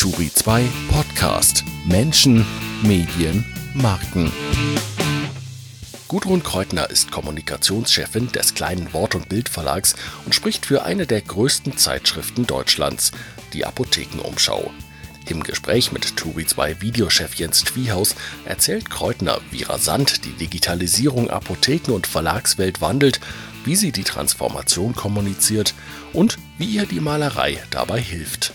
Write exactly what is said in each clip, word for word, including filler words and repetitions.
Turi zwei Podcast Menschen, Medien, Marken. Gudrun Kreutner ist Kommunikationschefin des kleinen Wort- und Bild-Verlags und spricht für eine der größten Zeitschriften Deutschlands, die Apothekenumschau. Im Gespräch mit Turi zwei Videochef Jens Twiehaus erzählt Kreutner, wie rasant die Digitalisierung Apotheken- und Verlagswelt wandelt, wie sie die Transformation kommuniziert und wie ihr die Malerei dabei hilft.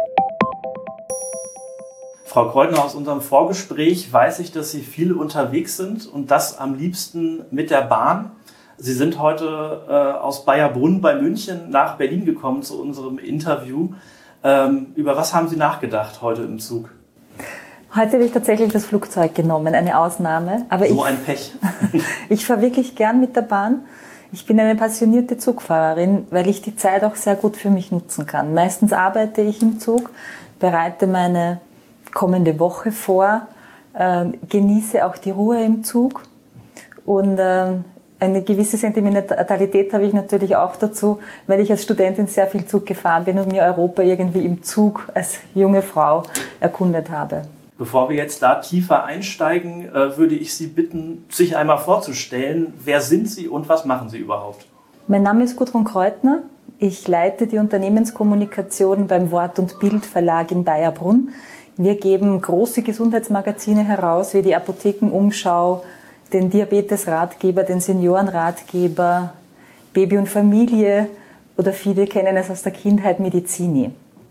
Frau Kreutner, aus unserem Vorgespräch weiß ich, dass Sie viel unterwegs sind und das am liebsten mit der Bahn. Sie sind heute äh, aus Bayerbrunn bei München nach Berlin gekommen zu unserem Interview. Ähm, über was haben Sie nachgedacht heute im Zug? Heute habe ich tatsächlich das Flugzeug genommen, eine Ausnahme. Aber so ich, ein Pech. Ich fahre wirklich gern mit der Bahn. Ich bin eine passionierte Zugfahrerin, weil ich die Zeit auch sehr gut für mich nutzen kann. Meistens arbeite ich im Zug, bereite meine kommende Woche vor, äh, genieße auch die Ruhe im Zug und äh, eine gewisse Sentimentalität habe ich natürlich auch dazu, weil ich als Studentin sehr viel Zug gefahren bin und mir Europa irgendwie im Zug als junge Frau erkundet habe. Bevor wir jetzt da tiefer einsteigen, äh, würde ich Sie bitten, sich einmal vorzustellen. Wer sind Sie und was machen Sie überhaupt? Mein Name ist Gudrun Kreutner. Ich leite die Unternehmenskommunikation beim Wort- und Bild-Verlag in Bayerbrunn. Wir geben große Gesundheitsmagazine heraus, wie die Apothekenumschau, den Diabetes-Ratgeber, den Seniorenratgeber, Baby und Familie oder viele kennen es aus der Kindheit Medizini.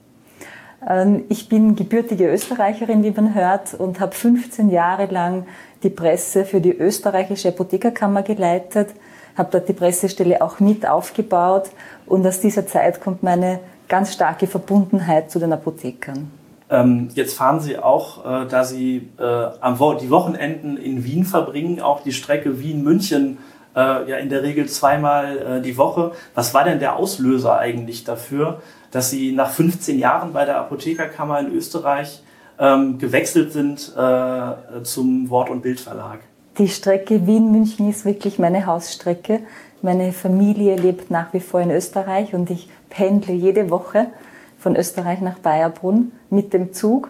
Ich bin gebürtige Österreicherin, wie man hört, und habe fünfzehn Jahre lang die Presse für die österreichische Apothekerkammer geleitet, habe dort die Pressestelle auch mit aufgebaut und aus dieser Zeit kommt meine ganz starke Verbundenheit zu den Apothekern. Ähm, jetzt fahren Sie auch, äh, da Sie äh, am Wo- die Wochenenden in Wien verbringen, auch die Strecke Wien-München äh, ja in der Regel zweimal äh, die Woche. Was war denn der Auslöser eigentlich dafür, dass Sie nach fünfzehn Jahren bei der Apothekerkammer in Österreich ähm, gewechselt sind äh, zum Wort- und Bild-Verlag? Die Strecke Wien-München ist wirklich meine Hausstrecke. Meine Familie lebt nach wie vor in Österreich und ich pendle jede Woche von Österreich nach Bayerbrunn mit dem Zug.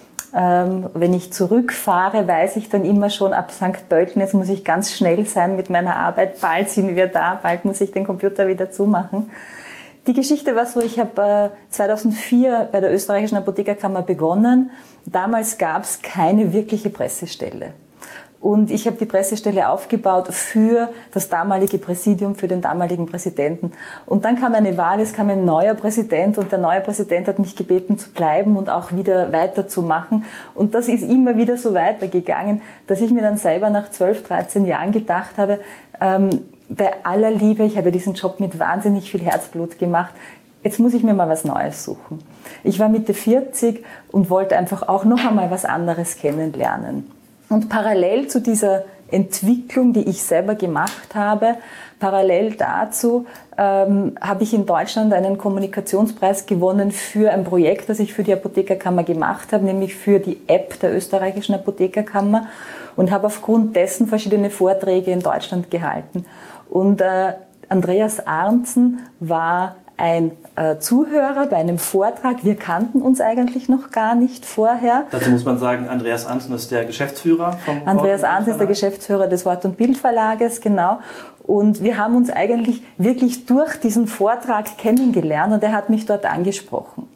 Ähm, wenn ich zurückfahre, weiß ich dann immer schon ab Sankt Pölten, jetzt muss ich ganz schnell sein mit meiner Arbeit, bald sind wir da, bald muss ich den Computer wieder zumachen. Die Geschichte war so, ich habe äh, zweitausendvier bei der österreichischen Apothekerkammer begonnen. Damals gab es keine wirkliche Pressestelle. Und ich habe die Pressestelle aufgebaut für das damalige Präsidium, für den damaligen Präsidenten. Und dann kam eine Wahl, es kam ein neuer Präsident und der neue Präsident hat mich gebeten zu bleiben und auch wieder weiterzumachen. Und das ist immer wieder so weitergegangen, dass ich mir dann selber nach zwölf, dreizehn Jahren gedacht habe, ähm, bei aller Liebe, ich habe diesen Job mit wahnsinnig viel Herzblut gemacht, jetzt muss ich mir mal was Neues suchen. Ich war Mitte vierzig und wollte einfach auch noch einmal was anderes kennenlernen. Und parallel zu dieser Entwicklung, die ich selber gemacht habe, parallel dazu ähm, habe ich in Deutschland einen Kommunikationspreis gewonnen für ein Projekt, das ich für die Apothekerkammer gemacht habe, nämlich für die App der österreichischen Apothekerkammer und habe aufgrund dessen verschiedene Vorträge in Deutschland gehalten. Und äh, Andreas Arntzen war ein äh, Zuhörer bei einem Vortrag. Wir kannten uns eigentlich noch gar nicht vorher. Dazu muss man sagen, Andreas Arntzen ist der Geschäftsführer vom Andreas Arntzen ist der Geschäftsführer des Wort- und Bild-Verlages, genau. Und wir haben uns eigentlich wirklich durch diesen Vortrag kennengelernt und er hat mich dort angesprochen.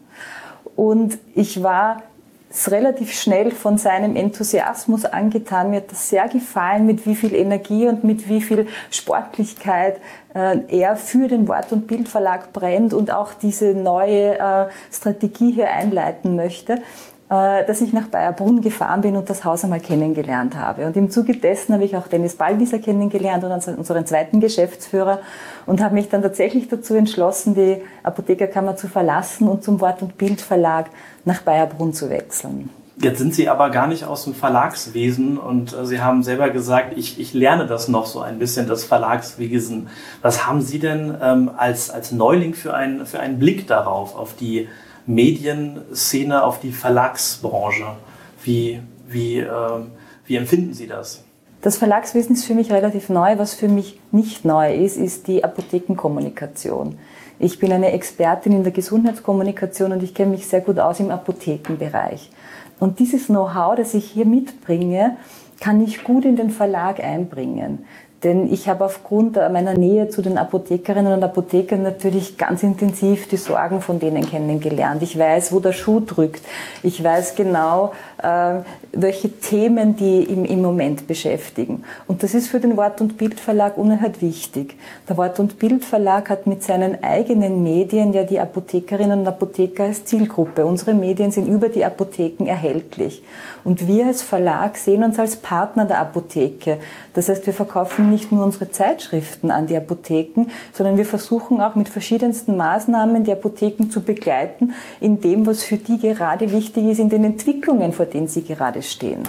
Und ich war relativ schnell von seinem Enthusiasmus angetan. Mir hat das sehr gefallen, mit wie viel Energie und mit wie viel Sportlichkeit äh, er für den Wort- und Bild-Verlag brennt und auch diese neue äh, Strategie hier einleiten möchte, äh, dass ich nach Bayerbrunn gefahren bin und das Haus einmal kennengelernt habe. Und im Zuge dessen habe ich auch Dennis Ballwieser kennengelernt und unseren zweiten Geschäftsführer und habe mich dann tatsächlich dazu entschlossen, die Apothekerkammer zu verlassen und zum Wort- und Bild-Verlag nach Bayerbrunn zu wechseln. Jetzt sind Sie aber gar nicht aus dem Verlagswesen und äh, Sie haben selber gesagt, ich, ich lerne das noch so ein bisschen, das Verlagswesen. Was haben Sie denn ähm, als, als Neuling für, ein, für einen Blick darauf, auf die Medienszene, auf die Verlagsbranche? Wie, wie, äh, wie empfinden Sie das? Das Verlagswesen ist für mich relativ neu. Was für mich nicht neu ist, ist die Apothekenkommunikation. Ich bin eine Expertin in der Gesundheitskommunikation und ich kenne mich sehr gut aus im Apothekenbereich. Und dieses Know-how, das ich hier mitbringe, kann ich gut in den Verlag einbringen. Denn ich habe aufgrund meiner Nähe zu den Apothekerinnen und Apothekern natürlich ganz intensiv die Sorgen von denen kennengelernt. Ich weiß, wo der Schuh drückt. Ich weiß genau, äh, welche Themen die im, im Moment beschäftigen. Und das ist für den Wort- und Bildverlag unerhört wichtig. Der Wort- und Bildverlag hat mit seinen eigenen Medien ja die Apothekerinnen und Apotheker als Zielgruppe. Unsere Medien sind über die Apotheken erhältlich. Und wir als Verlag sehen uns als Partner der Apotheke. Das heißt, wir verkaufen nicht nur unsere Zeitschriften an die Apotheken, sondern wir versuchen auch mit verschiedensten Maßnahmen die Apotheken zu begleiten, in dem, was für die gerade wichtig ist, in den Entwicklungen, vor denen sie gerade stehen.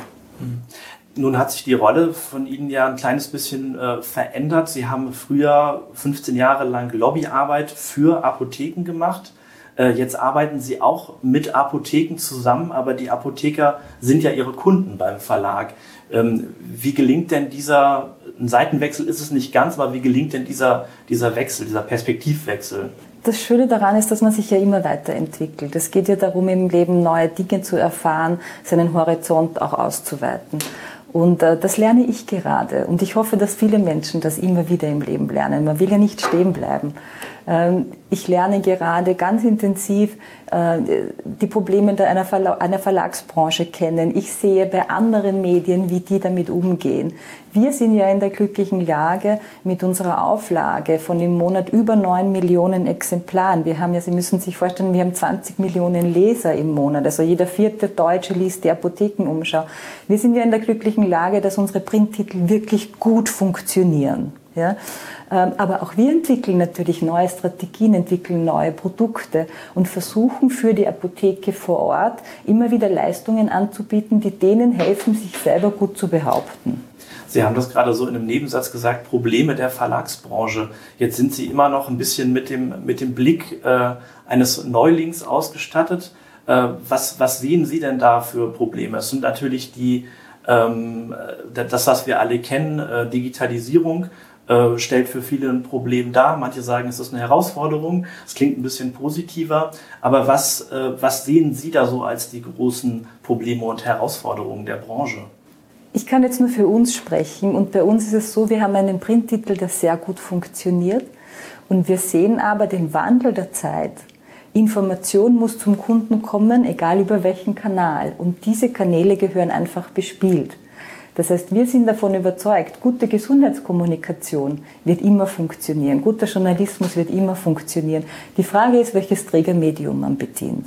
Nun hat sich die Rolle von Ihnen ja ein kleines bisschen äh, verändert. Sie haben früher fünfzehn Jahre lang Lobbyarbeit für Apotheken gemacht. Äh, jetzt arbeiten Sie auch mit Apotheken zusammen, aber die Apotheker sind ja Ihre Kunden beim Verlag. Ähm, wie gelingt denn dieser, ein Seitenwechsel ist es nicht ganz, aber wie gelingt denn dieser, dieser Wechsel, dieser Perspektivwechsel? Das Schöne daran ist, dass man sich ja immer weiterentwickelt. Es geht ja darum, im Leben neue Dinge zu erfahren, seinen Horizont auch auszuweiten. Und äh, das lerne ich gerade. Und ich hoffe, dass viele Menschen das immer wieder im Leben lernen. Man will ja nicht stehen bleiben. Ähm, ich lerne gerade ganz intensiv äh, die Probleme einer, Verla- einer Verlagsbranche kennen. Ich sehe bei anderen Medien, wie die damit umgehen. Wir sind ja in der glücklichen Lage mit unserer Auflage von im Monat über neun Millionen Exemplaren. Wir haben ja, Sie müssen sich vorstellen, wir haben zwanzig Millionen Leser im Monat. Also jeder vierte Deutsche liest die Apothekenumschau. Wir sind ja in der glücklichen Lage, dass unsere Printtitel wirklich gut funktionieren. Ja? Aber auch wir entwickeln natürlich neue Strategien, entwickeln neue Produkte und versuchen für die Apotheke vor Ort immer wieder Leistungen anzubieten, die denen helfen, sich selber gut zu behaupten. Sie haben das gerade so in einem Nebensatz gesagt, Probleme der Verlagsbranche. Jetzt sind Sie immer noch ein bisschen mit dem, mit dem Blick äh, eines Neulings ausgestattet. Äh, was, was sehen Sie denn da für Probleme? Es sind natürlich die, ähm, das, was wir alle kennen, äh, Digitalisierung, äh, stellt für viele ein Problem dar. Manche sagen, es ist eine Herausforderung. Es klingt ein bisschen positiver. Aber was, äh, was sehen Sie da so als die großen Probleme und Herausforderungen der Branche? Ich kann jetzt nur für uns sprechen und bei uns ist es so, wir haben einen Printtitel, der sehr gut funktioniert und wir sehen aber den Wandel der Zeit. Information muss zum Kunden kommen, egal über welchen Kanal, und diese Kanäle gehören einfach bespielt. Das heißt, wir sind davon überzeugt, gute Gesundheitskommunikation wird immer funktionieren, guter Journalismus wird immer funktionieren. Die Frage ist, welches Trägermedium man bedient.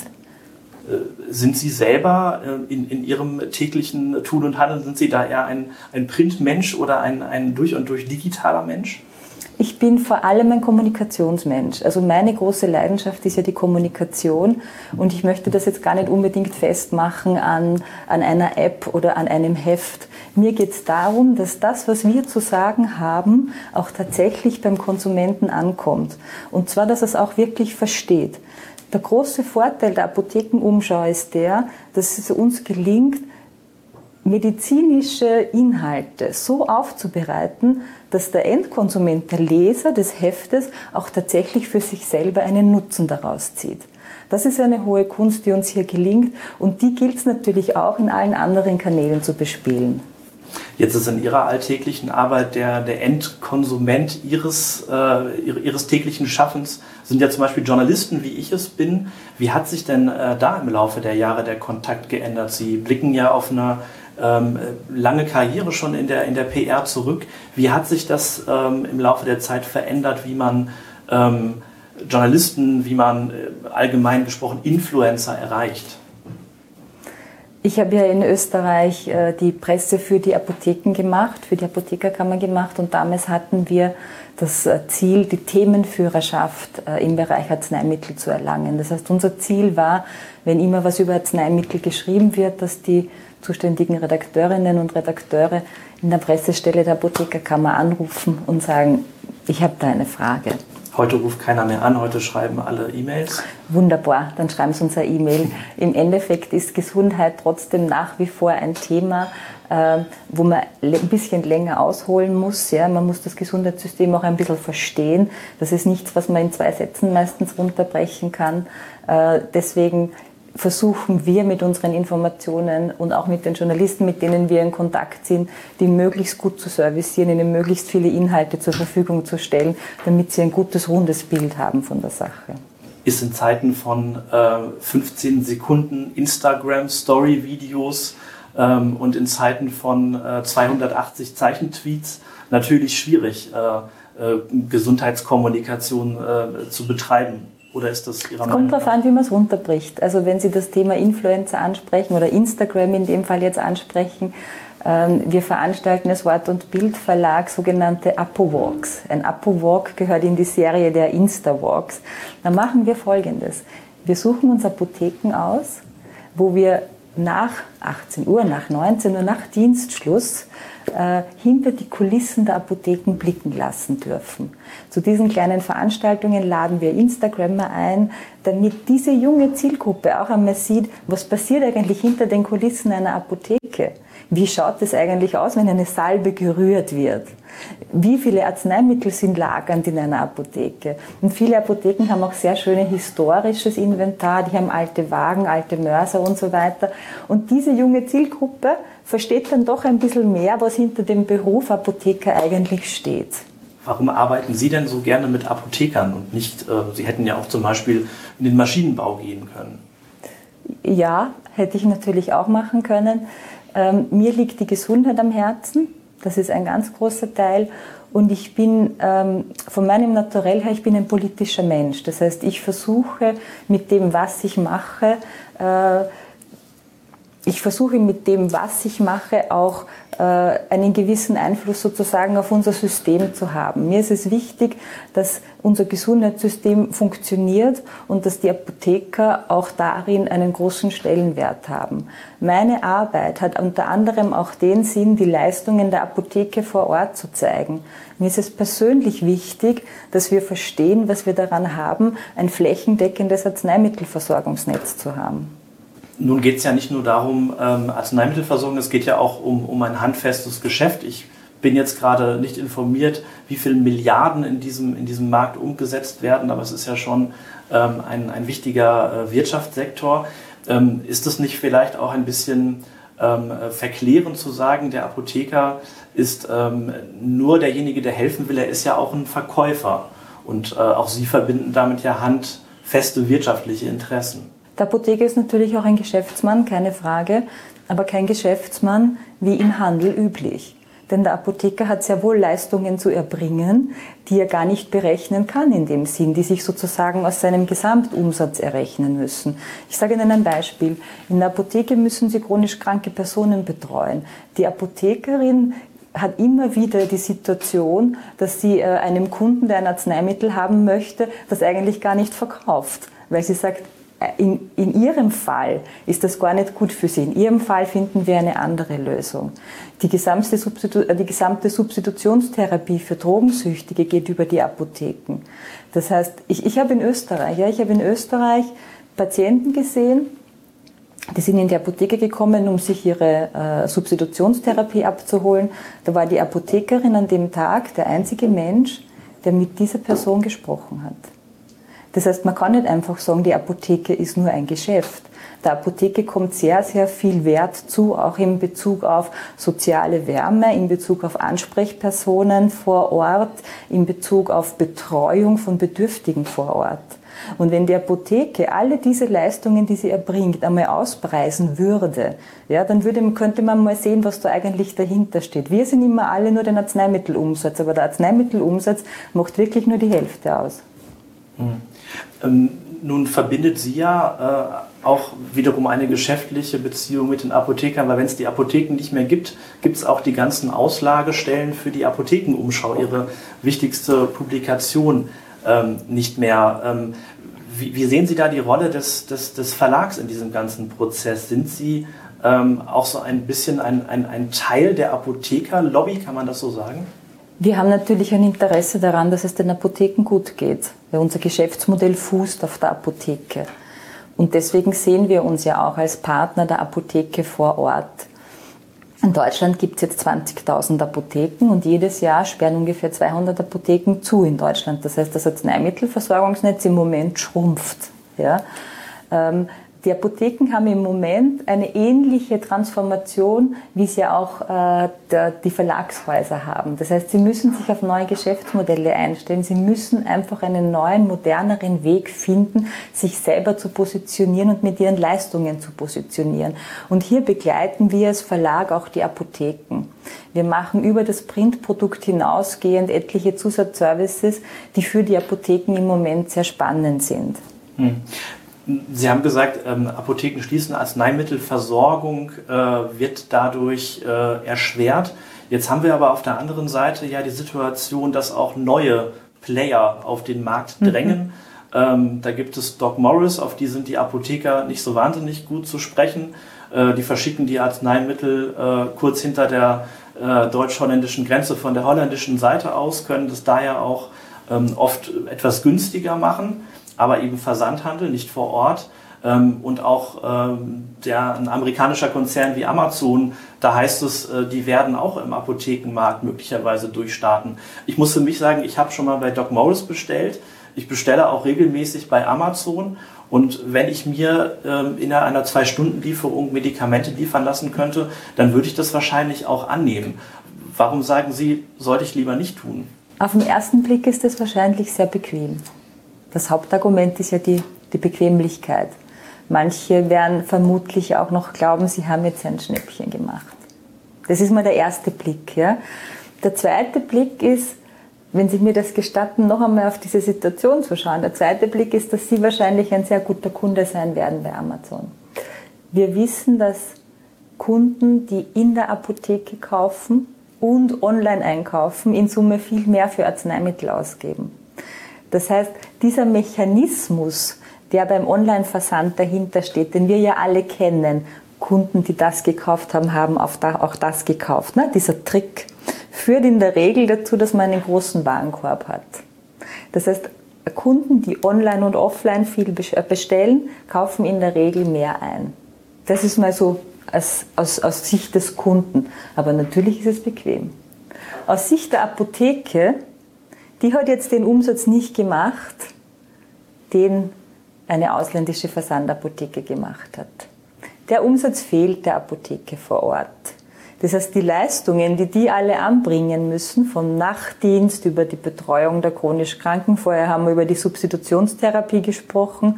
Sind Sie selber in, in Ihrem täglichen Tun und Handeln, sind Sie da eher ein, ein Printmensch oder ein, ein durch und durch digitaler Mensch? Ich bin vor allem ein Kommunikationsmensch. Also meine große Leidenschaft ist ja die Kommunikation und ich möchte das jetzt gar nicht unbedingt festmachen an, an einer App oder an einem Heft. Mir geht es darum, dass das, was wir zu sagen haben, auch tatsächlich beim Konsumenten ankommt. Und zwar, dass er es auch wirklich versteht. Der große Vorteil der Apothekenumschau ist der, dass es uns gelingt, medizinische Inhalte so aufzubereiten, dass der Endkonsument, der Leser des Heftes, auch tatsächlich für sich selber einen Nutzen daraus zieht. Das ist eine hohe Kunst, die uns hier gelingt und die gilt es natürlich auch in allen anderen Kanälen zu bespielen. Jetzt ist in Ihrer alltäglichen Arbeit der, der Endkonsument Ihres, äh, Ihres täglichen Schaffens, sind ja zum Beispiel Journalisten, wie ich es bin. Wie hat sich denn äh, da im Laufe der Jahre der Kontakt geändert? Sie blicken ja auf eine ähm, lange Karriere schon in der, in der P R zurück. Wie hat sich das ähm, im Laufe der Zeit verändert, wie man ähm, Journalisten, wie man äh, allgemein gesprochen Influencer erreicht? Ich habe ja in Österreich äh, die Presse für die Apotheken gemacht, für die Apothekerkammer gemacht und damals hatten wir das äh, Ziel, die Themenführerschaft äh, im Bereich Arzneimittel zu erlangen. Das heißt, unser Ziel war, wenn immer was über Arzneimittel geschrieben wird, dass die zuständigen Redakteurinnen und Redakteure in der Pressestelle der Apothekerkammer anrufen und sagen, ich habe da eine Frage. Heute ruft keiner mehr an, heute schreiben alle E-Mails. Wunderbar, dann schreiben Sie uns eine E-Mail. Im Endeffekt ist Gesundheit trotzdem nach wie vor ein Thema, äh, wo man ein bisschen länger ausholen muss. Ja? Man muss das Gesundheitssystem auch ein bisschen verstehen. Das ist nichts, was man in zwei Sätzen meistens runterbrechen kann. Äh, deswegen versuchen wir mit unseren Informationen und auch mit den Journalisten, mit denen wir in Kontakt sind, die möglichst gut zu servicieren, ihnen möglichst viele Inhalte zur Verfügung zu stellen, damit sie ein gutes, rundes Bild haben von der Sache. Ist in Zeiten von äh, fünfzehn Sekunden Instagram-Story-Videos ähm, und in Zeiten von äh, zweihundertachtzig Zeichen-Tweets natürlich schwierig, äh, äh, Gesundheitskommunikation äh, zu betreiben. Oder ist das Ihrer Meinung nach? Es kommt darauf an, wie man es runterbricht. Also wenn Sie das Thema Influencer ansprechen oder Instagram in dem Fall jetzt ansprechen, ähm, wir veranstalten als Wort- und Bildverlag sogenannte Apo-Walks. Ein Apo-Walk gehört in die Serie der Insta-Walks. Da machen wir Folgendes. Wir suchen uns Apotheken aus, wo wir nach achtzehn Uhr, nach neunzehn Uhr, nach Dienstschluss äh, hinter die Kulissen der Apotheken blicken lassen dürfen. Zu diesen kleinen Veranstaltungen laden wir Instagrammer ein, damit diese junge Zielgruppe auch einmal sieht, was passiert eigentlich hinter den Kulissen einer Apotheke. Wie schaut es eigentlich aus, wenn eine Salbe gerührt wird? Wie viele Arzneimittel sind lagernd in einer Apotheke? Und viele Apotheken haben auch sehr schönes historisches Inventar, die haben alte Wagen, alte Mörser und so weiter. Und diese junge Zielgruppe versteht dann doch ein bisschen mehr, was hinter dem Beruf Apotheker eigentlich steht. Warum arbeiten Sie denn so gerne mit Apothekern und nicht, äh, Sie hätten ja auch zum Beispiel in den Maschinenbau gehen können? Ja, hätte ich natürlich auch machen können. Ähm, mir liegt die Gesundheit am Herzen, das ist ein ganz großer Teil. Und ich bin ähm, von meinem Naturell her, ich bin ein politischer Mensch. Das heißt, ich versuche mit dem, was ich mache, äh, ich versuche mit dem, was ich mache, auch äh, einen gewissen Einfluss sozusagen auf unser System zu haben. Mir ist es wichtig, dass unser Gesundheitssystem funktioniert und dass die Apotheker auch darin einen großen Stellenwert haben. Meine Arbeit hat unter anderem auch den Sinn, die Leistungen der Apotheke vor Ort zu zeigen. Mir ist es persönlich wichtig, dass wir verstehen, was wir daran haben, ein flächendeckendes Arzneimittelversorgungsnetz zu haben. Nun geht es ja nicht nur darum, ähm, Arzneimittelversorgung, es geht ja auch um, um ein handfestes Geschäft. Ich bin jetzt gerade nicht informiert, wie viele Milliarden in diesem, in diesem Markt umgesetzt werden, aber es ist ja schon ähm, ein, ein wichtiger äh, Wirtschaftssektor. Ähm, ist es nicht vielleicht auch ein bisschen ähm, verklärend zu sagen, der Apotheker ist ähm, nur derjenige, der helfen will, er ist ja auch ein Verkäufer und äh, auch Sie verbinden damit ja handfeste wirtschaftliche Interessen. Der Apotheker ist natürlich auch ein Geschäftsmann, keine Frage, aber kein Geschäftsmann wie im Handel üblich. Denn der Apotheker hat sehr wohl Leistungen zu erbringen, die er gar nicht berechnen kann in dem Sinn, die sich sozusagen aus seinem Gesamtumsatz errechnen müssen. Ich sage Ihnen ein Beispiel. In der Apotheke müssen Sie chronisch kranke Personen betreuen. Die Apothekerin hat immer wieder die Situation, dass sie äh, einem Kunden, der ein Arzneimittel haben möchte, das eigentlich gar nicht verkauft, weil sie sagt, In, in Ihrem Fall ist das gar nicht gut für Sie. In Ihrem Fall finden wir eine andere Lösung. Die gesamte, Substitu- die gesamte Substitutionstherapie für Drogensüchtige geht über die Apotheken. Das heißt, ich, ich habe in Österreich, ja, ich habe in Österreich Patienten gesehen, die sind in die Apotheke gekommen, um sich ihre äh, Substitutionstherapie abzuholen. Da war die Apothekerin an dem Tag der einzige Mensch, der mit dieser Person gesprochen hat. Das heißt, man kann nicht einfach sagen, die Apotheke ist nur ein Geschäft. Der Apotheke kommt sehr, sehr viel Wert zu, auch in Bezug auf soziale Wärme, in Bezug auf Ansprechpersonen vor Ort, in Bezug auf Betreuung von Bedürftigen vor Ort. Und wenn die Apotheke alle diese Leistungen, die sie erbringt, einmal auspreisen würde, ja, dann würde, könnte man mal sehen, was da eigentlich dahinter steht. Wir sind immer alle nur den Arzneimittelumsatz, aber der Arzneimittelumsatz macht wirklich nur die Hälfte aus. Mhm. Ähm, nun verbindet Sie ja äh, auch wiederum eine geschäftliche Beziehung mit den Apothekern, weil wenn es die Apotheken nicht mehr gibt, gibt es auch die ganzen Auslagestellen für die Apothekenumschau, Ihre wichtigste Publikation, ähm, nicht mehr. Ähm, wie, wie sehen Sie da die Rolle des, des, des Verlags in diesem ganzen Prozess? Sind Sie ähm, auch so ein bisschen ein, ein, ein Teil der Apothekerlobby, kann man das so sagen? Wir haben natürlich ein Interesse daran, dass es den Apotheken gut geht, weil unser Geschäftsmodell fußt auf der Apotheke. Und deswegen sehen wir uns ja auch als Partner der Apotheke vor Ort. In Deutschland gibt es jetzt zwanzigtausend Apotheken und jedes Jahr sperren ungefähr zweihundert Apotheken zu in Deutschland. Das heißt, das Arzneimittelversorgungsnetz im Moment schrumpft. Ja? Ähm, Die Apotheken haben im Moment eine ähnliche Transformation, wie sie auch äh, der, die Verlagshäuser haben. Das heißt, sie müssen sich auf neue Geschäftsmodelle einstellen. Sie müssen einfach einen neuen, moderneren Weg finden, sich selber zu positionieren und mit ihren Leistungen zu positionieren. Und hier begleiten wir als Verlag auch die Apotheken. Wir machen über das Printprodukt hinausgehend etliche Zusatzservices, die für die Apotheken im Moment sehr spannend sind. Hm. Sie haben gesagt, ähm, Apotheken schließen, Arzneimittelversorgung äh, wird dadurch äh, erschwert. Jetzt haben wir aber auf der anderen Seite ja die Situation, dass auch neue Player auf den Markt drängen. Mhm. Ähm, da gibt es Doc Morris, auf die sind die Apotheker nicht so wahnsinnig gut zu sprechen. Äh, die verschicken die Arzneimittel äh, kurz hinter der äh, deutsch-holländischen Grenze von der holländischen Seite aus, können das daher auch ähm, oft etwas günstiger machen. Aber eben Versandhandel, nicht vor Ort. Und auch der, ein amerikanischer Konzern wie Amazon, da heißt es, die werden auch im Apothekenmarkt möglicherweise durchstarten. Ich muss für mich sagen, ich habe schon mal bei Doc Morris bestellt. Ich bestelle auch regelmäßig bei Amazon. Und wenn ich mir in einer Zwei-Stunden-Lieferung Medikamente liefern lassen könnte, dann würde ich das wahrscheinlich auch annehmen. Warum sagen Sie, sollte ich lieber nicht tun? Auf den ersten Blick ist es wahrscheinlich sehr bequem. Das Hauptargument ist ja die, die Bequemlichkeit. Manche werden vermutlich auch noch glauben, sie haben jetzt ein Schnäppchen gemacht. Das ist mal der erste Blick. Ja. Der zweite Blick ist, wenn Sie mir das gestatten, noch einmal auf diese Situation zu schauen. Der zweite Blick ist, dass Sie wahrscheinlich ein sehr guter Kunde sein werden bei Amazon. Wir wissen, dass Kunden, die in der Apotheke kaufen und online einkaufen, in Summe viel mehr für Arzneimittel ausgeben. Das heißt, dieser Mechanismus, der beim Online-Versand dahinter steht, den wir ja alle kennen, Kunden, die das gekauft haben, haben auch das gekauft. Ne? Dieser Trick führt in der Regel dazu, dass man einen großen Warenkorb hat. Das heißt, Kunden, die online und offline viel bestellen, kaufen in der Regel mehr ein. Das ist mal so aus, aus, aus Sicht des Kunden. Aber natürlich ist es bequem. Aus Sicht der Apotheke, die hat jetzt den Umsatz nicht gemacht, den eine ausländische Versandapotheke gemacht hat. Der Umsatz fehlt der Apotheke vor Ort. Das heißt, die Leistungen, die die alle anbringen müssen, vom Nachtdienst über die Betreuung der chronisch Kranken, vorher haben wir über die Substitutionstherapie gesprochen,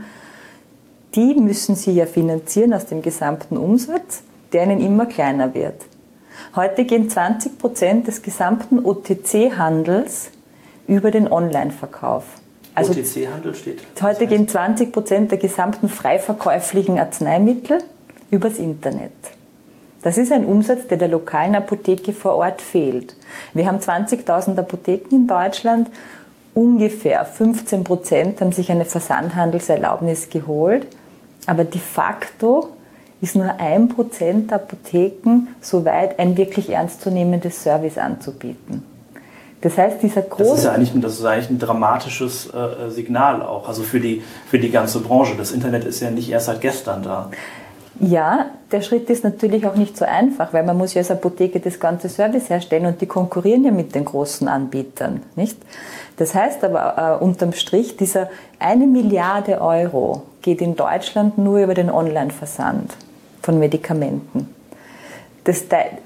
die müssen sie ja finanzieren aus dem gesamten Umsatz, der ihnen immer kleiner wird. Heute gehen zwanzig Prozent des gesamten O T C-Handels über den Online-Verkauf. Also O T C-Handel steht? Heute gehen zwanzig Prozent der gesamten frei verkäuflichen Arzneimittel übers Internet. Das ist ein Umsatz, der der lokalen Apotheke vor Ort fehlt. Wir haben zwanzigtausend Apotheken in Deutschland. Ungefähr fünfzehn Prozent haben sich eine Versandhandelserlaubnis geholt. Aber de facto ist nur ein Prozent der Apotheken so weit, ein wirklich ernstzunehmendes Service anzubieten. Das heißt, dieser große... Das ist ja eigentlich, das ist eigentlich ein dramatisches äh, Signal auch, also für die, für die ganze Branche. Das Internet ist ja nicht erst seit gestern da. Ja, der Schritt ist natürlich auch nicht so einfach, weil man muss ja als Apotheke das ganze Service herstellen und die konkurrieren ja mit den großen Anbietern, nicht? Das heißt aber äh, unterm Strich, dieser eine Milliarde Euro geht in Deutschland nur über den Online-Versand von Medikamenten. Das,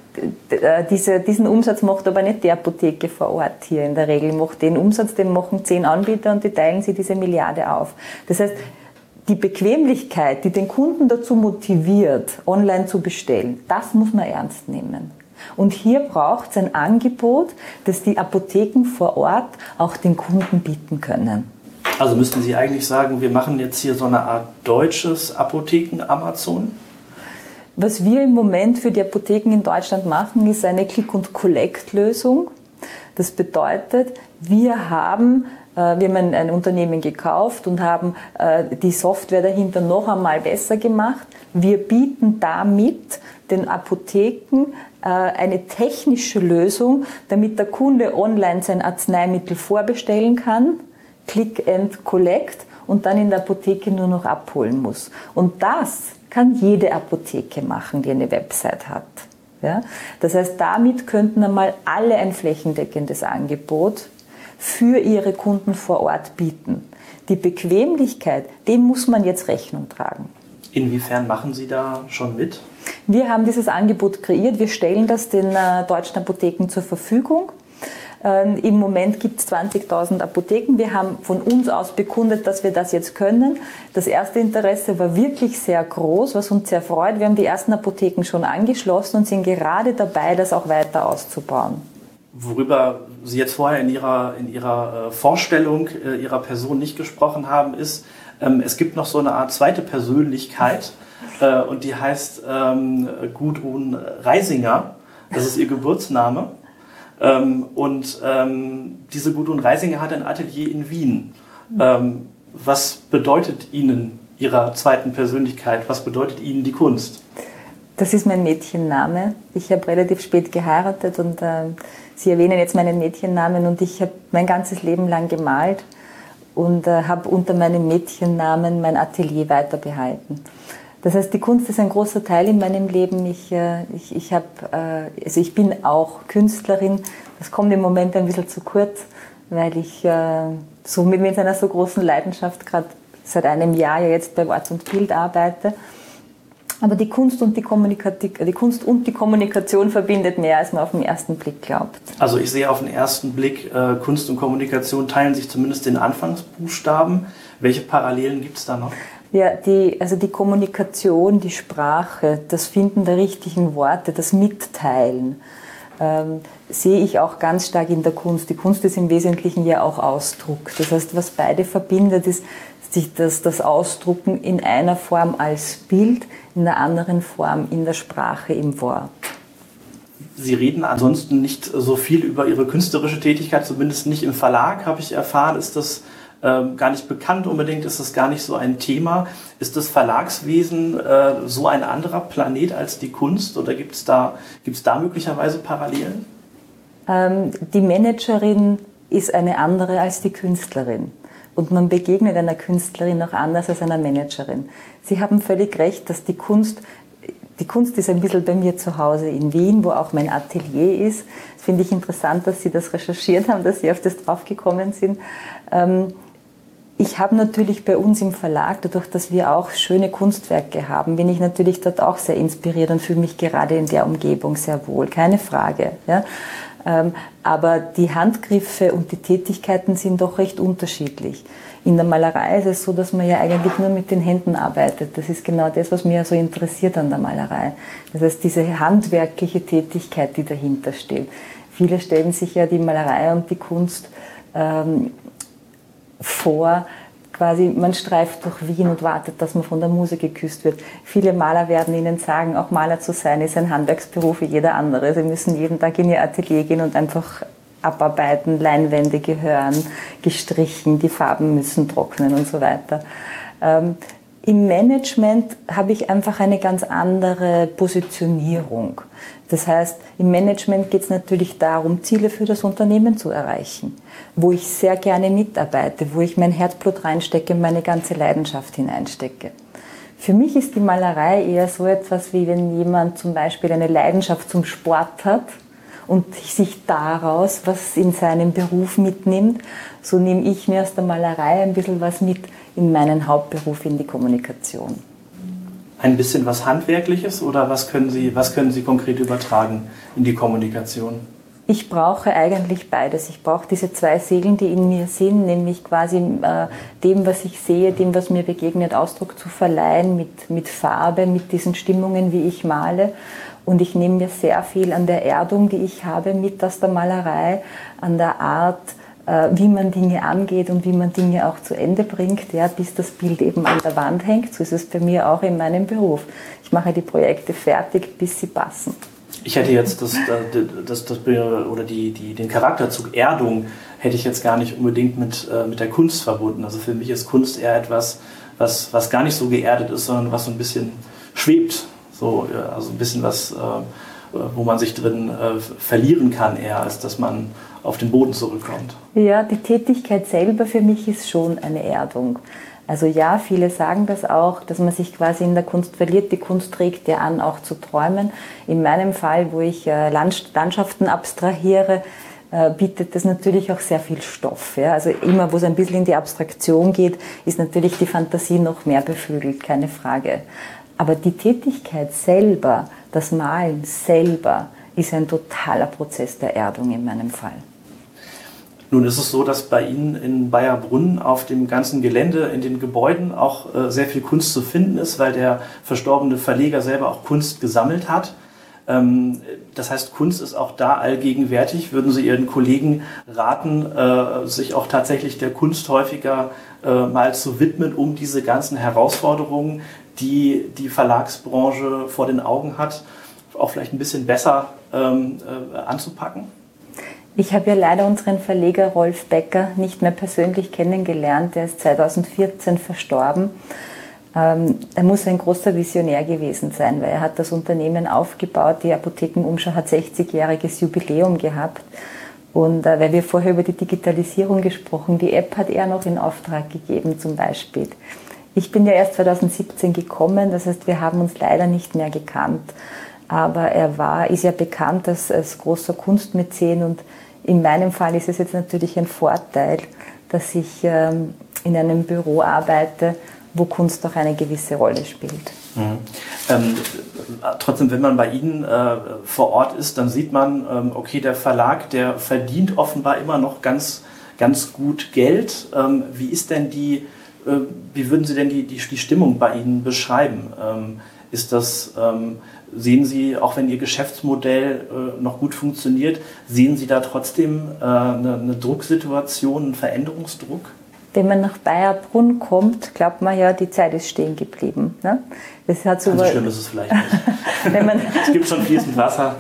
äh, diese, diesen Umsatz macht aber nicht die Apotheke vor Ort hier in der Regel. Macht den Umsatz, den machen zehn Anbieter und die teilen sie diese Milliarde auf. Das heißt, die Bequemlichkeit, die den Kunden dazu motiviert, online zu bestellen, das muss man ernst nehmen. Und hier braucht es ein Angebot, das die Apotheken vor Ort auch den Kunden bieten können. Also müssten Sie eigentlich sagen, wir machen jetzt hier so eine Art deutsches Apotheken-Amazon? Was wir im Moment für die Apotheken in Deutschland machen, ist eine Click-and-Collect-Lösung. Das bedeutet, wir haben Wir haben ein, ein Unternehmen gekauft und haben die Software dahinter noch einmal besser gemacht. Wir bieten damit den Apotheken eine technische Lösung, damit der Kunde online sein Arzneimittel vorbestellen kann, Click and Collect, und dann in der Apotheke nur noch abholen muss. Und das kann jede Apotheke machen, die eine Website hat. Ja? Das heißt, damit könnten einmal alle ein flächendeckendes Angebot für ihre Kunden vor Ort bieten. Die Bequemlichkeit, dem muss man jetzt Rechnung tragen. Inwiefern machen Sie da schon mit? Wir haben dieses Angebot kreiert. Wir stellen das den äh, deutschen Apotheken zur Verfügung. Ähm, Im Moment gibt es zwanzigtausend Apotheken. Wir haben von uns aus bekundet, dass wir das jetzt können. Das erste Interesse war wirklich sehr groß, was uns sehr freut. Wir haben die ersten Apotheken schon angeschlossen und sind gerade dabei, das auch weiter auszubauen. Worüber Sie jetzt vorher in Ihrer, in Ihrer äh, Vorstellung äh, Ihrer Person nicht gesprochen haben, ist, ähm, es gibt noch so eine Art zweite Persönlichkeit äh, und die heißt ähm, Gudrun Reisinger. Das ist ihr Geburtsname. Ähm, und ähm, diese Gudrun Reisinger hat ein Atelier in Wien. Ähm, was bedeutet Ihnen Ihrer zweiten Persönlichkeit? Was bedeutet Ihnen die Kunst? Das ist mein Mädchenname. Ich habe relativ spät geheiratet und äh, Sie erwähnen jetzt meinen Mädchennamen, und ich habe mein ganzes Leben lang gemalt und äh, habe unter meinem Mädchennamen mein Atelier weiter behalten. Das heißt, die Kunst ist ein großer Teil in meinem Leben. Ich, äh, ich, ich, hab, äh, also ich bin auch Künstlerin. Das kommt im Moment ein bisschen zu kurz, weil ich äh, so mit, mit einer so großen Leidenschaft gerade seit einem Jahr ja jetzt bei Wort und Bild arbeite. Aber die Kunst und die, die Kunst und die Kommunikation verbindet mehr, als man auf den ersten Blick glaubt. Also ich sehe auf den ersten Blick, äh, Kunst und Kommunikation teilen sich zumindest den Anfangsbuchstaben. Welche Parallelen gibt es da noch? Ja, die, also die Kommunikation, die Sprache, das Finden der richtigen Worte, das Mitteilen, ähm, sehe ich auch ganz stark in der Kunst. Die Kunst ist im Wesentlichen ja auch Ausdruck. Das heißt, was beide verbindet, ist sich das, das Ausdrucken in einer Form als Bild, in einer anderen Form in der Sprache, im Wort. Sie reden ansonsten nicht so viel über Ihre künstlerische Tätigkeit, zumindest nicht im Verlag, habe ich erfahren. Ist das ähm, gar nicht bekannt unbedingt? Ist das gar nicht so ein Thema? Ist das Verlagswesen äh, so ein anderer Planet als die Kunst, oder gibt es da, gibt's da möglicherweise Parallelen? Ähm, die Managerin ist eine andere als die Künstlerin. Und man begegnet einer Künstlerin auch anders als einer Managerin. Sie haben völlig recht, dass die Kunst, die Kunst ist ein bisschen bei mir zu Hause in Wien, wo auch mein Atelier ist. Das finde ich interessant, dass Sie das recherchiert haben, dass Sie auf das draufgekommen sind. Ich habe natürlich bei uns im Verlag, dadurch, dass wir auch schöne Kunstwerke haben, bin ich natürlich dort auch sehr inspiriert und fühle mich gerade in der Umgebung sehr wohl, keine Frage. Ja. Aber die Handgriffe und die Tätigkeiten sind doch recht unterschiedlich. In der Malerei ist es so, dass man ja eigentlich nur mit den Händen arbeitet. Das ist genau das, was mich so interessiert an der Malerei. Das heißt, diese handwerkliche Tätigkeit, die dahinter steht. Viele stellen sich ja die Malerei und die Kunst ähm, vor, quasi, man streift durch Wien und wartet, dass man von der Muse geküsst wird. Viele Maler werden Ihnen sagen, auch Maler zu sein ist ein Handwerksberuf wie jeder andere. Sie müssen jeden Tag in Ihr Atelier gehen und einfach abarbeiten, Leinwände gehören gestrichen, die Farben müssen trocknen und so weiter. Ähm, Im Management habe ich einfach eine ganz andere Positionierung. Das heißt, im Management geht es natürlich darum, Ziele für das Unternehmen zu erreichen, wo ich sehr gerne mitarbeite, wo ich mein Herzblut reinstecke, meine ganze Leidenschaft hineinstecke. Für mich ist die Malerei eher so etwas, wie wenn jemand zum Beispiel eine Leidenschaft zum Sport hat und sich daraus was in seinem Beruf mitnimmt. So nehme ich mir aus der Malerei ein bisschen was mit in meinen Hauptberuf, in die Kommunikation. Ein bisschen was Handwerkliches, oder was können Sie, was können Sie konkret übertragen in die Kommunikation? Ich brauche eigentlich beides. Ich brauche diese zwei Seelen, die in mir sind, nämlich quasi äh, dem, was ich sehe, dem, was mir begegnet, Ausdruck zu verleihen, mit, mit Farbe, mit diesen Stimmungen, wie ich male. Und ich nehme mir sehr viel an der Erdung, die ich habe, mit aus der Malerei, an der Art, äh, wie man Dinge angeht und wie man Dinge auch zu Ende bringt, ja, bis das Bild eben an der Wand hängt. So ist es bei mir auch in meinem Beruf. Ich mache die Projekte fertig, bis sie passen. Ich hätte jetzt das, das, das, das oder die, die, den Charakterzug Erdung hätte ich jetzt gar nicht unbedingt mit, mit der Kunst verbunden. Also für mich ist Kunst eher etwas, was, was gar nicht so geerdet ist, sondern was so ein bisschen schwebt. So, also ein bisschen was, wo man sich drin verlieren kann, eher als dass man auf den Boden zurückkommt. Ja, die Tätigkeit selber für mich ist schon eine Erdung. Also ja, viele sagen das auch, dass man sich quasi in der Kunst verliert. Die Kunst trägt ja an, auch zu träumen. In meinem Fall, wo ich Landschaften abstrahiere, bietet das natürlich auch sehr viel Stoff. Ja? Also immer, wo es ein bisschen in die Abstraktion geht, ist natürlich die Fantasie noch mehr beflügelt, keine Frage. Aber die Tätigkeit selber, das Malen selber, ist ein totaler Prozess der Erdung in meinem Fall. Nun ist es so, dass bei Ihnen in Bayerbrunn auf dem ganzen Gelände, in den Gebäuden auch äh, sehr viel Kunst zu finden ist, weil der verstorbene Verleger selber auch Kunst gesammelt hat. Ähm, das heißt, Kunst ist auch da allgegenwärtig. Würden Sie Ihren Kollegen raten, äh, sich auch tatsächlich der Kunst häufiger äh, mal zu widmen, um diese ganzen Herausforderungen, die die Verlagsbranche vor den Augen hat, auch vielleicht ein bisschen besser ähm, äh, anzupacken? Ich habe ja leider unseren Verleger Rolf Becker nicht mehr persönlich kennengelernt. Er ist zweitausendvierzehn verstorben. Ähm, er muss ein großer Visionär gewesen sein, weil er hat das Unternehmen aufgebaut. Die Apothekenumschau hat sechzigjähriges Jubiläum gehabt. Und äh, weil wir vorher über die Digitalisierung gesprochen, die App hat er noch in Auftrag gegeben zum Beispiel. Ich bin ja erst zweitausendsiebzehn gekommen, das heißt, wir haben uns leider nicht mehr gekannt. Aber er war, ist ja bekannt als, als großer Kunstmäzen und in meinem Fall ist es jetzt natürlich ein Vorteil, dass ich ähm, in einem Büro arbeite, wo Kunst auch eine gewisse Rolle spielt. Mhm. Ähm, trotzdem, wenn man bei Ihnen äh, vor Ort ist, dann sieht man, ähm, okay, der Verlag, der verdient offenbar immer noch ganz, ganz gut Geld. Ähm, wie ist denn die, äh, wie würden Sie denn die, die, die Stimmung bei Ihnen beschreiben? Ähm, ist das, ähm, sehen Sie, auch wenn Ihr Geschäftsmodell äh, noch gut funktioniert, sehen Sie da trotzdem äh, eine, eine Drucksituation, einen Veränderungsdruck? Wenn man nach Bayerbrunn kommt, glaubt man ja, die Zeit ist stehen geblieben. Ne? Das hat so so schlimm ist es vielleicht nicht. Wenn man es gibt schon fließend Wasser.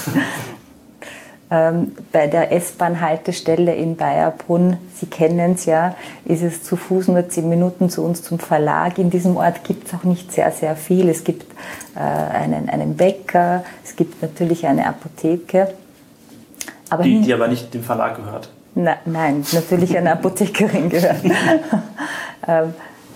ähm, bei der S-Bahn-Haltestelle in Bayerbrunn, Sie kennen es ja, ist es zu Fuß nur zehn Minuten zu uns zum Verlag. In diesem Ort gibt es auch nicht sehr, sehr viel. Es gibt äh, einen, einen Bäcker, es gibt natürlich eine Apotheke. Aber die, die aber nicht dem Verlag gehört. Na, nein, natürlich eine Apothekerin gehört. ähm,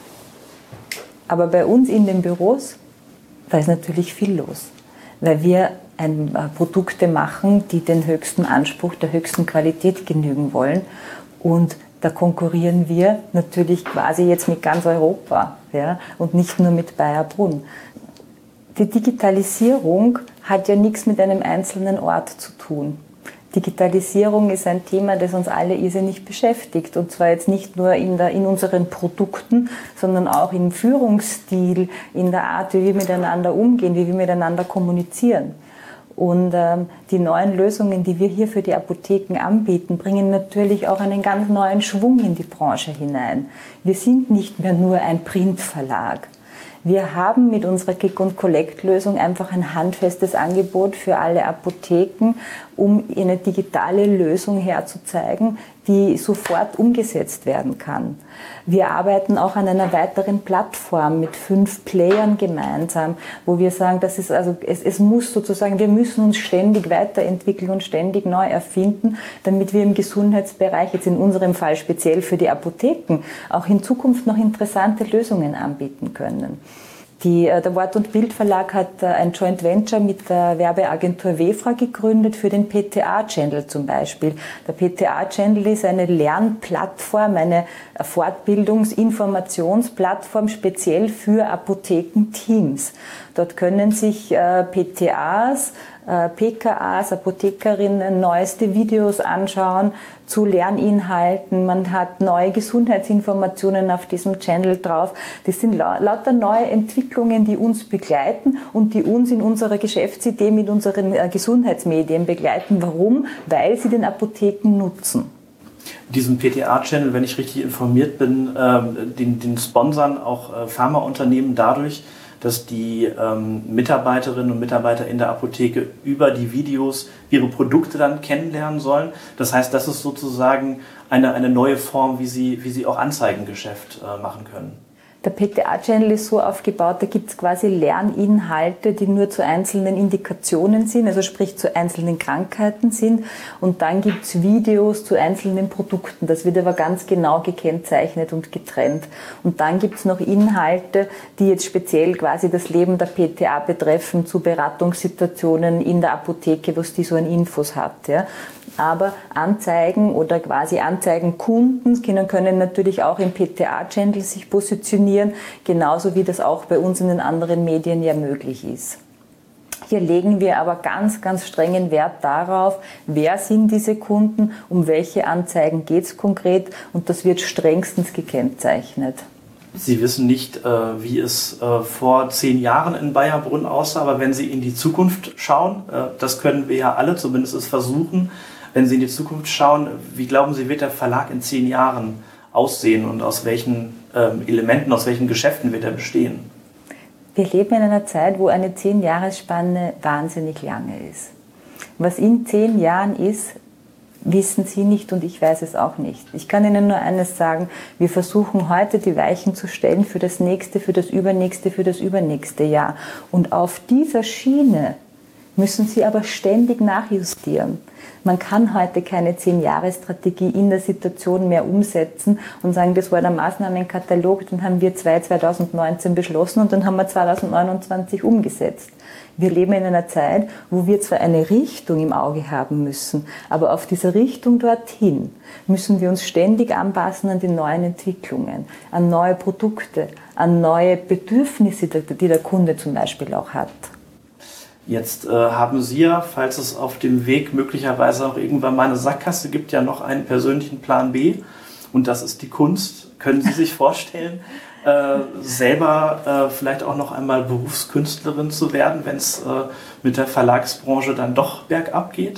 aber bei uns in den Büros, da ist natürlich viel los, weil wir ein, äh, Produkte machen, die den höchsten Anspruch, der höchsten Qualität genügen wollen. Und da konkurrieren wir natürlich quasi jetzt mit ganz Europa, ja, und nicht nur mit Bayerbrunn. Die Digitalisierung hat ja nichts mit einem einzelnen Ort zu tun. Digitalisierung ist ein Thema, das uns alle irrsinnig beschäftigt. Und zwar jetzt nicht nur in, der, in unseren Produkten, sondern auch im Führungsstil, in der Art, wie wir miteinander umgehen, wie wir miteinander kommunizieren. Und ähm, die neuen Lösungen, die wir hier für die Apotheken anbieten, bringen natürlich auch einen ganz neuen Schwung in die Branche hinein. Wir sind nicht mehr nur ein Printverlag. Wir haben mit unserer Click-and-Collect-Lösung einfach ein handfestes Angebot für alle Apotheken, um eine digitale Lösung herzuzeigen, die sofort umgesetzt werden kann. Wir arbeiten auch an einer weiteren Plattform mit fünf Playern gemeinsam, wo wir sagen, das ist also, es, es muss sozusagen, wir müssen uns ständig weiterentwickeln und ständig neu erfinden, damit wir im Gesundheitsbereich, jetzt in unserem Fall speziell für die Apotheken, auch in Zukunft noch interessante Lösungen anbieten können. Die, der Wort- und Bildverlag hat ein Joint Venture mit der Werbeagentur Wefra gegründet für den P T A-Channel zum Beispiel. Der P T A-Channel ist eine Lernplattform, eine Fortbildungsinformationsplattform speziell für Apothekenteams. Dort können sich P T As, P K As, Apothekerinnen neueste Videos anschauen zu Lerninhalten. Man hat neue Gesundheitsinformationen auf diesem Channel drauf. Das sind lauter neue Entwicklungen, die uns begleiten und die uns in unserer Geschäftsidee mit unseren Gesundheitsmedien begleiten. Warum? Weil sie den Apotheken nutzen. Diesen P T A-Channel, wenn ich richtig informiert bin, den, den sponsern auch Pharmaunternehmen dadurch, dass die ähm, Mitarbeiterinnen und Mitarbeiter in der Apotheke über die Videos ihre Produkte dann kennenlernen sollen. Das heißt, das ist sozusagen eine, eine neue Form, wie sie, wie sie auch Anzeigengeschäft äh, machen können. Der P T A-Channel ist so aufgebaut, da gibt es quasi Lerninhalte, die nur zu einzelnen Indikationen sind, also sprich zu einzelnen Krankheiten sind. Und dann gibt es Videos zu einzelnen Produkten. Das wird aber ganz genau gekennzeichnet und getrennt. Und dann gibt es noch Inhalte, die jetzt speziell quasi das Leben der P T A betreffen, zu Beratungssituationen in der Apotheke, was die so an Infos hat. Ja. Aber Anzeigen oder quasi Anzeigenkunden können, können natürlich auch im P T A-Channel sich positionieren, genauso wie das auch bei uns in den anderen Medien ja möglich ist. Hier legen wir aber ganz, ganz strengen Wert darauf, wer sind diese Kunden, um welche Anzeigen geht es konkret, und das wird strengstens gekennzeichnet. Sie wissen nicht, äh, wie es äh, vor zehn Jahren in Bayerbrunn aussah, aber wenn Sie in die Zukunft schauen, äh, das können wir ja alle zumindest versuchen, wenn Sie in die Zukunft schauen, wie glauben Sie, wird der Verlag in zehn Jahren aussehen und aus welchen ähm, Elementen, aus welchen Geschäften wird er bestehen? Wir leben in einer Zeit, wo eine zehn-Jahresspanne wahnsinnig lange ist. Was in zehn Jahren ist, wissen Sie nicht und ich weiß es auch nicht. Ich kann Ihnen nur eines sagen, wir versuchen heute die Weichen zu stellen für das nächste, für das übernächste, für das übernächste Jahr. Und auf dieser Schiene müssen Sie aber ständig nachjustieren. Man kann heute keine zehn-Jahres-Strategie in der Situation mehr umsetzen und sagen, das war der Maßnahmenkatalog, den haben wir zwanzig neunzehn beschlossen und dann haben wir zwanzig neunundzwanzig umgesetzt. Wir leben in einer Zeit, wo wir zwar eine Richtung im Auge haben müssen, aber auf dieser Richtung dorthin müssen wir uns ständig anpassen an die neuen Entwicklungen, an neue Produkte, an neue Bedürfnisse, die der Kunde zum Beispiel auch hat. Jetzt äh, haben Sie ja, falls es auf dem Weg möglicherweise auch irgendwann mal eine Sackgasse gibt, ja noch einen persönlichen Plan B und das ist die Kunst. Können Sie sich vorstellen, äh, selber äh, vielleicht auch noch einmal Berufskünstlerin zu werden, wenn es äh, mit der Verlagsbranche dann doch bergab geht?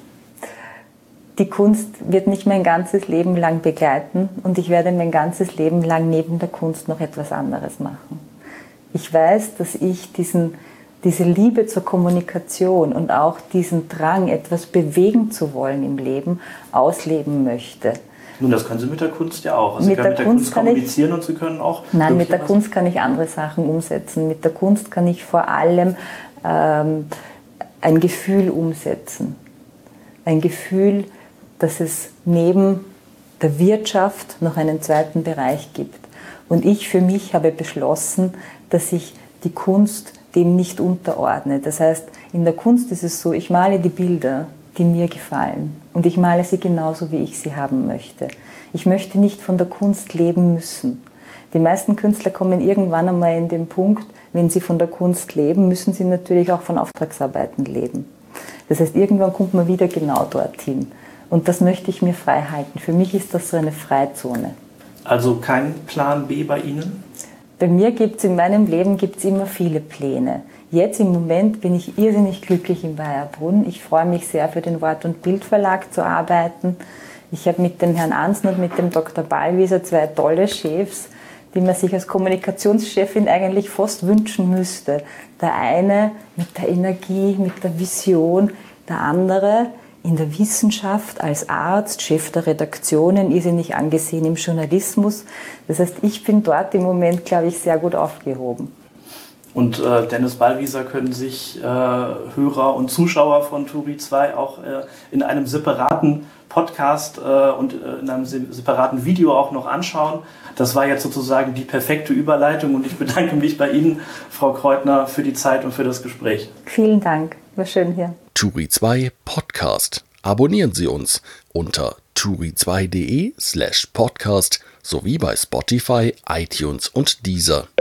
Die Kunst wird mich mein ganzes Leben lang begleiten und ich werde mein ganzes Leben lang neben der Kunst noch etwas anderes machen. Ich weiß, dass ich diesen diese Liebe zur Kommunikation und auch diesen Drang, etwas bewegen zu wollen im Leben, ausleben möchte. Nun, das können Sie mit der Kunst ja auch. Also mit Sie können der mit der Kunst Kunst kommunizieren ich, und Sie können auch... Nein, mit der Kunst kann ich andere Sachen umsetzen. Mit der Kunst kann ich vor allem ähm, ein Gefühl umsetzen. Ein Gefühl, dass es neben der Wirtschaft noch einen zweiten Bereich gibt. Und ich für mich habe beschlossen, dass ich die Kunst dem nicht unterordne. Das heißt, in der Kunst ist es so, ich male die Bilder, die mir gefallen. Und ich male sie genauso, wie ich sie haben möchte. Ich möchte nicht von der Kunst leben müssen. Die meisten Künstler kommen irgendwann einmal in den Punkt, wenn sie von der Kunst leben, müssen sie natürlich auch von Auftragsarbeiten leben. Das heißt, irgendwann kommt man wieder genau dorthin. Und das möchte ich mir frei halten. Für mich ist das so eine Freizone. Also kein Plan B bei Ihnen? Bei mir gibt es in meinem Leben gibt's immer viele Pläne. Jetzt im Moment bin ich irrsinnig glücklich in Bayerbrunn. Ich freue mich sehr, für den Wort- und Bildverlag zu arbeiten. Ich habe mit dem Herrn Ansner und mit dem Doktor Ballwieser zwei tolle Chefs, die man sich als Kommunikationschefin eigentlich fast wünschen müsste. Der eine mit der Energie, mit der Vision, der andere in der Wissenschaft, als Arzt, Chef der Redaktionen, irrsinnig angesehen im Journalismus. Das heißt, ich bin dort im Moment, glaube ich, sehr gut aufgehoben. Und äh, Dennis Ballwieser können sich äh, Hörer und Zuschauer von Turi zwei auch äh, in einem separaten Podcast äh, und äh, in einem separaten Video auch noch anschauen. Das war jetzt sozusagen die perfekte Überleitung und ich bedanke mich bei Ihnen, Frau Kreutner, für die Zeit und für das Gespräch. Vielen Dank, war schön hier. Turi zwei Podcast. Abonnieren Sie uns unter turi zwei punkt de slash podcast sowie bei Spotify, iTunes und Deezer.